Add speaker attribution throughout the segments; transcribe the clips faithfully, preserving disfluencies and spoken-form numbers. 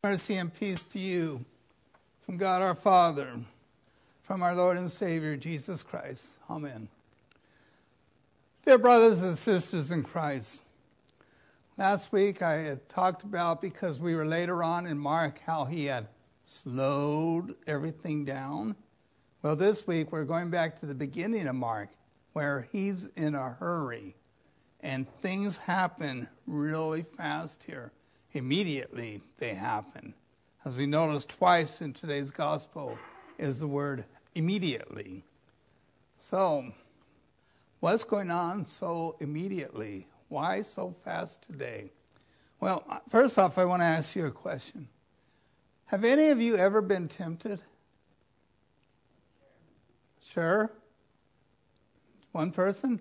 Speaker 1: Mercy and peace to you from God our Father, from our Lord and Savior, Jesus Christ. Amen. Dear brothers and sisters in Christ, last week I had talked about, because we were later on in Mark, how he had slowed everything down. Well, this week we're going back to the beginning of Mark, where he's in a hurry, and things happen really fast here. Immediately they happen. As we noticed twice in today's gospel is the word immediately. So, what's going on so immediately? Why so fast today? Well, first off, I want to ask you a question. Have any of you ever been tempted? Sure? One person?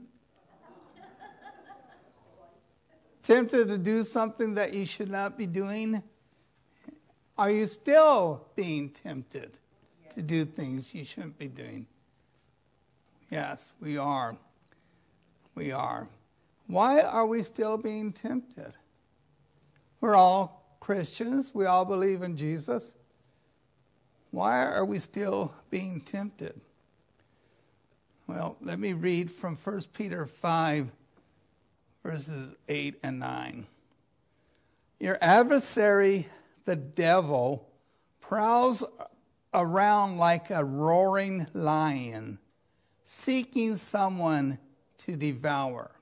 Speaker 1: Tempted to do something that you should not be doing? Are you still being tempted to do things you shouldn't be doing? Yes, we are. We are. Why are we still being tempted? We're all Christians. We all believe in Jesus. Why are we still being tempted? Well, let me read from First Peter five, verses eight and nine. Your adversary, the devil, prowls around like a roaring lion, seeking someone to devour.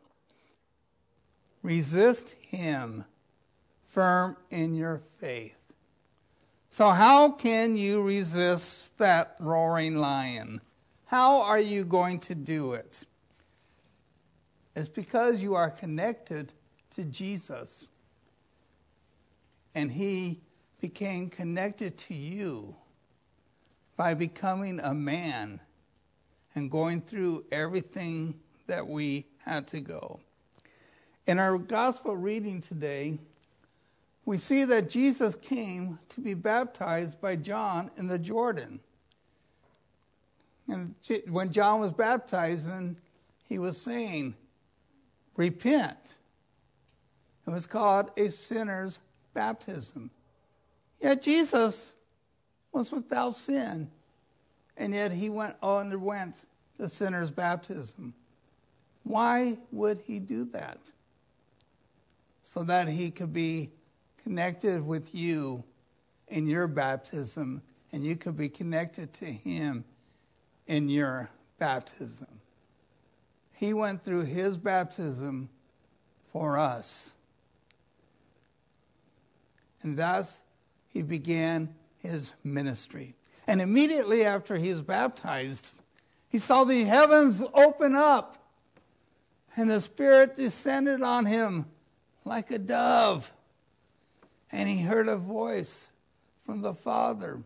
Speaker 1: Resist him, firm in your faith. So how can you resist that roaring lion? How are you going to do it? It's because you are connected to Jesus. And he became connected to you by becoming a man and going through everything that we had to go. In our gospel reading today, we see that Jesus came to be baptized by John in the Jordan. And when John was baptizing, he was saying, repent. It was called a sinner's baptism. Yet Jesus was without sin, and yet he went underwent the sinner's baptism. Why would he do that? So that he could be connected with you in your baptism, and you could be connected to him in your baptism. He went through his baptism for us. And thus, he began his ministry. And immediately after he was baptized, he saw the heavens open up, and the Spirit descended on him like a dove. And he heard a voice from the Father.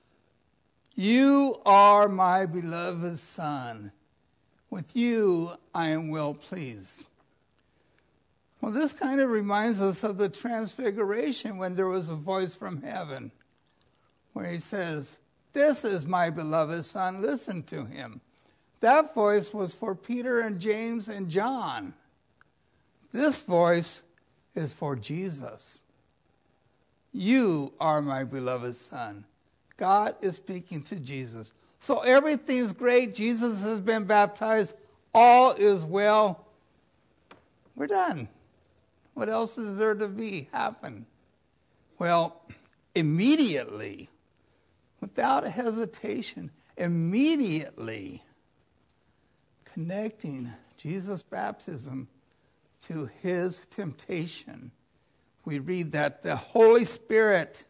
Speaker 1: You are my beloved Son. With you I am well pleased. Well, this kind of reminds us of the transfiguration, when there was a voice from heaven where he says, this is my beloved Son, listen to him. That voice was for Peter and James and John. This voice is for Jesus. You are my beloved Son. God is speaking to Jesus. So everything's great. Jesus has been baptized. All is well. We're done. What else is there to be happen? Well, immediately, without hesitation, immediately connecting Jesus' baptism to his temptation, we read that the Holy Spirit,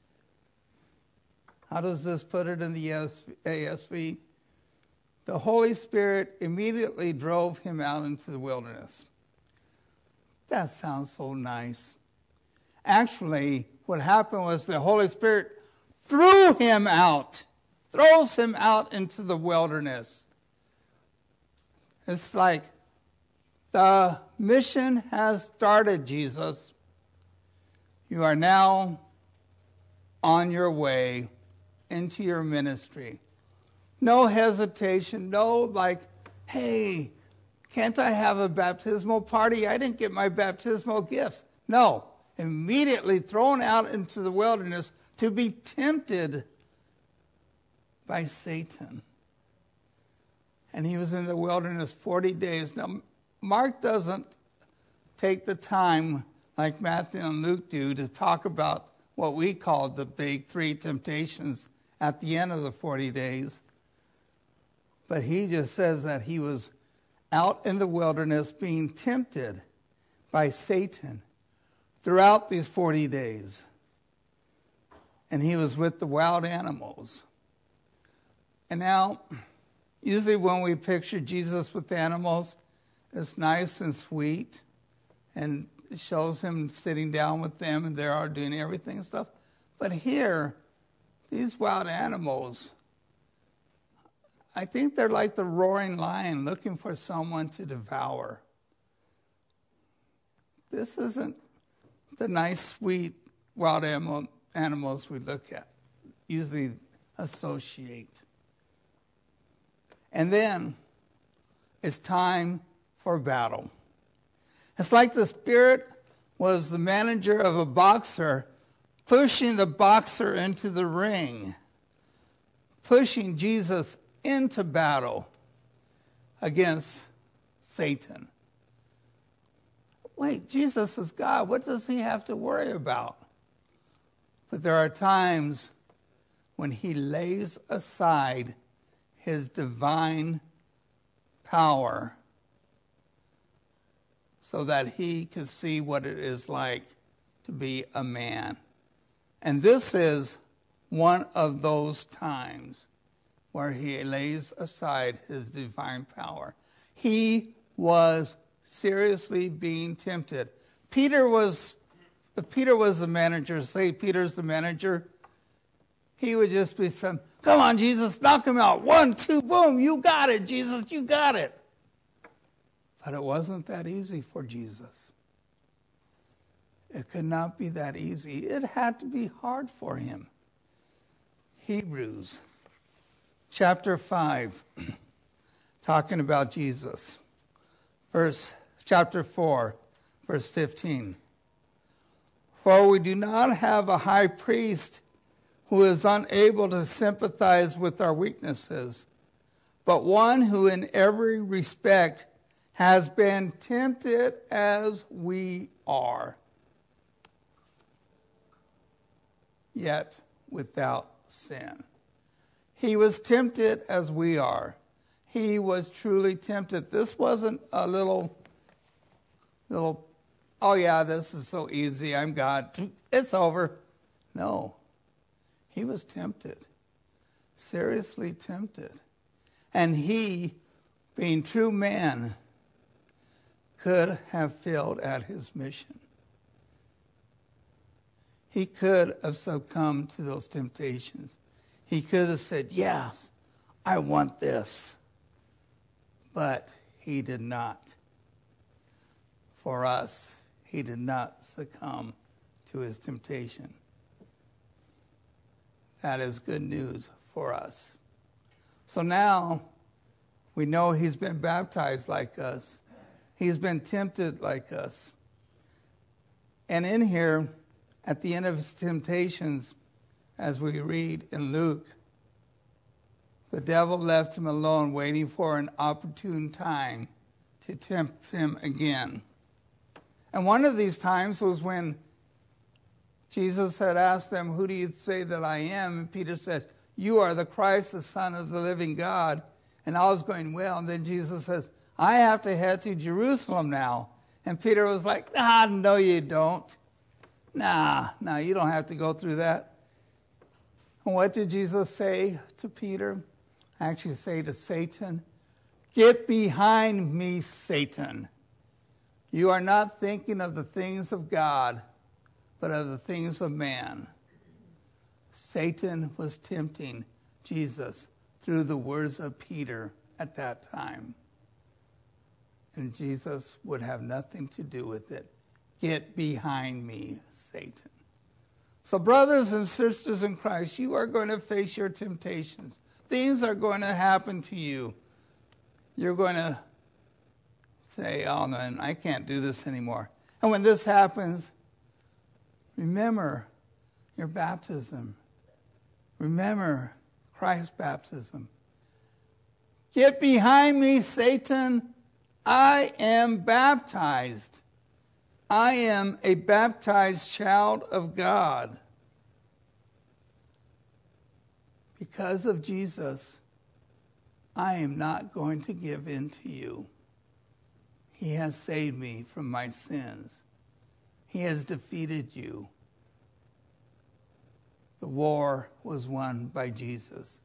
Speaker 1: how does this put it in the A S V? The Holy Spirit immediately drove him out into the wilderness. That sounds so nice. Actually, what happened was the Holy Spirit threw him out, throws him out into the wilderness. It's like, the mission has started, Jesus. You are now on your way into your ministry. No hesitation, no like, hey, can't I have a baptismal party? I didn't get my baptismal gifts. No, immediately thrown out into the wilderness to be tempted by Satan. And he was in the wilderness forty days. Now, Mark doesn't take the time like Matthew and Luke do to talk about what we call the big three temptations at the end of the forty days. But he just says that he was out in the wilderness being tempted by Satan throughout these forty days. And he was with the wild animals. And now, usually when we picture Jesus with animals, it's nice and sweet, and it shows him sitting down with them, and they are doing everything and stuff. But here, these wild animals, I think they're like the roaring lion looking for someone to devour. This isn't the nice, sweet wild animal, animals we look at, usually associate. And then it's time for battle. It's like the Spirit was the manager of a boxer, pushing the boxer into the ring, pushing Jesus into battle against Satan. Wait, Jesus is God. What does he have to worry about? But there are times when he lays aside his divine power so that he could see what it is like to be a man. And this is one of those times where he lays aside his divine power. He was seriously being tempted. Peter was, if Peter was the manager, say Peter's the manager, he would just be some, come on, Jesus, knock him out. One, two, boom, you got it, Jesus, you got it. But it wasn't that easy for Jesus. It could not be that easy. It had to be hard for him. Hebrews chapter five, talking about Jesus. Verse chapter four, verse fifteen. For we do not have a high priest who is unable to sympathize with our weaknesses, but one who in every respect has been tempted as we are, yet without sin. He was tempted as we are. He was truly tempted. This wasn't a little, little, oh yeah, this is so easy, I'm God, it's over. No. He was tempted, seriously tempted. And he, being true man, could have failed at his mission. He could have succumbed to those temptations. He could have said, yes, I want this. But he did not. For us, he did not succumb to his temptation. That is good news for us. So now we know he's been baptized like us. He's been tempted like us. And in here, at the end of his temptations, as we read in Luke, the devil left him alone, waiting for an opportune time to tempt him again. And one of these times was when Jesus had asked them, who do you say that I am? And Peter said, you are the Christ, the Son of the living God. And all was going well. And then Jesus says, I have to head to Jerusalem now. And Peter was like, nah, no, you don't. Nah, nah, you don't have to go through that. And what did Jesus say to Peter? Actually say to Satan, get behind me, Satan. You are not thinking of the things of God, but of the things of man. Satan was tempting Jesus through the words of Peter at that time. And Jesus would have nothing to do with it. Get behind me, Satan. So brothers and sisters in Christ, you are going to face your temptations. Things are going to happen to you. You're going to say, oh, man, I can't do this anymore. And when this happens, Remember your baptism. Remember Christ's baptism. Get behind me, Satan. I am baptized. I am a baptized child of God. Because of Jesus, I am not going to give in to you. He has saved me from my sins. He has defeated you. The war was won by Jesus.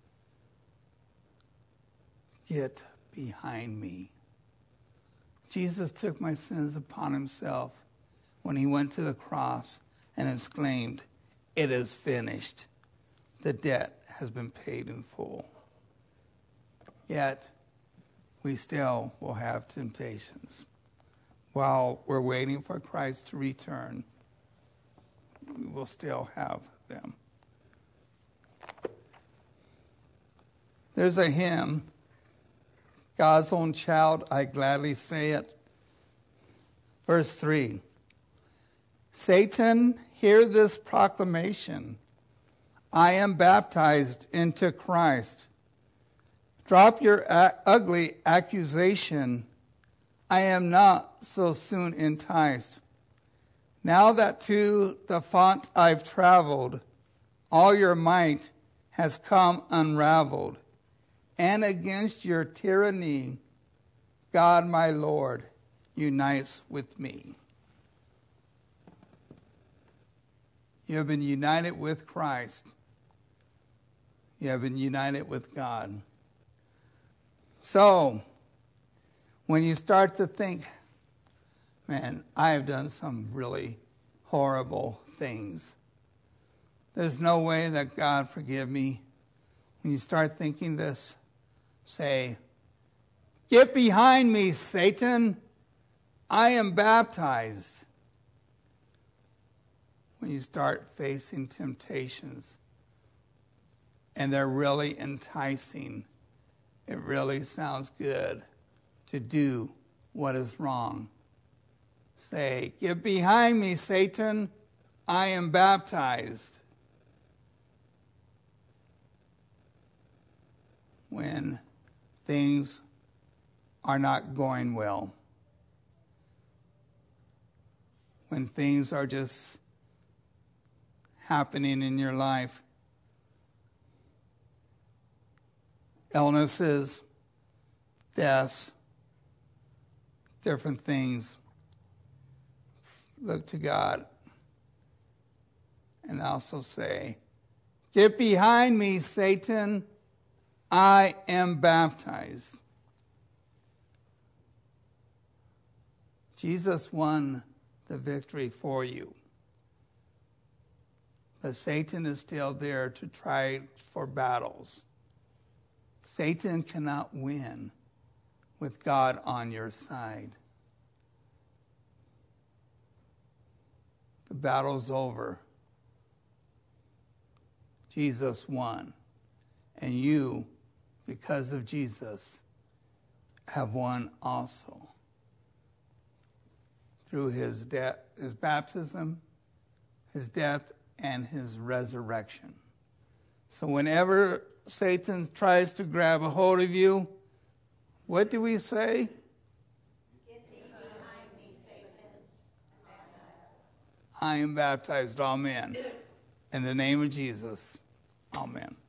Speaker 1: Get behind me. Jesus took my sins upon himself when he went to the cross and exclaimed, "It is finished." The debt has been paid in full. Yet, we still will have temptations. While we're waiting for Christ to return, we will still have them. There's a hymn, God's Own Child, I Gladly Say It. Verse three, Satan, hear this proclamation. I am baptized into Christ. Drop your a- ugly accusation. I am not so soon enticed. Now that to the font I've traveled, all your might has come unraveled. And against your tyranny, God my Lord unites with me. You have been united with Christ. You have been united with God. So, when you start to think, man, I have done some really horrible things. There's no way that God forgive me. When you start thinking this, say, get behind me, Satan. I am baptized. When you start facing temptations and they're really enticing, it really sounds good to do what is wrong. Say, get behind me, Satan. I am baptized. When things are not going well, when things are just happening in your life, illnesses, deaths, different things, look to God and also say, get behind me, Satan. I am baptized. Jesus won the victory for you. But Satan is still there to try for battles. Satan cannot win with God on your side. The battle's over. Jesus won. And you, because of Jesus, have won also. Through his death, his baptism, his death, and his resurrection. So whenever Satan tries to grab a hold of you, what do we say? Get thee behind me, Satan. I am baptized. Amen. In the name of Jesus. Amen.